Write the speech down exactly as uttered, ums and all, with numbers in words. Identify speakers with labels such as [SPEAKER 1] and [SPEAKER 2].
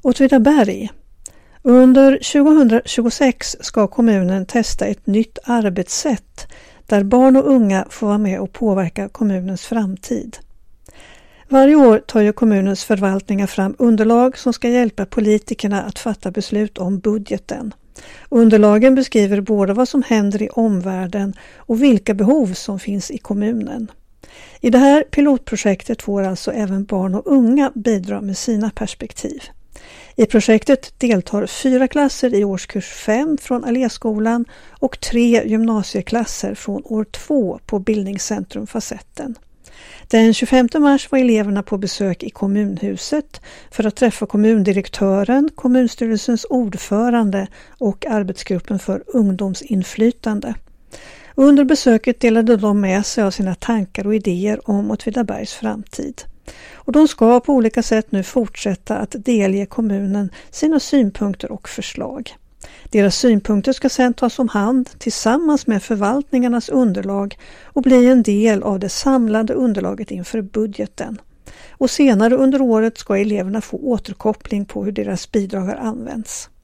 [SPEAKER 1] Åtvidaberg. Under tjugohundratjugosex ska kommunen testa ett nytt arbetssätt där barn och unga får vara med och påverka kommunens framtid. Varje år tar ju kommunens förvaltningar fram underlag som ska hjälpa politikerna att fatta beslut om budgeten. Underlagen beskriver både vad som händer i omvärlden och vilka behov som finns i kommunen. I det här pilotprojektet får alltså även barn och unga bidra med sina perspektiv. I projektet deltar fyra klasser i årskurs fem från Alléskolan och tre gymnasieklasser från år två på Bildningscentrum Facetten. Den tjugofemte mars var eleverna på besök i kommunhuset för att träffa kommundirektören, kommunstyrelsens ordförande och arbetsgruppen för ungdomsinflytande. Under besöket delade de med sig av sina tankar och idéer om Åtvidabergs framtid. Och de ska på olika sätt nu fortsätta att delge kommunen sina synpunkter och förslag. Deras synpunkter ska sedan tas om hand tillsammans med förvaltningarnas underlag och bli en del av det samlade underlaget inför budgeten. Och senare under året ska eleverna få återkoppling på hur deras bidrag har använts.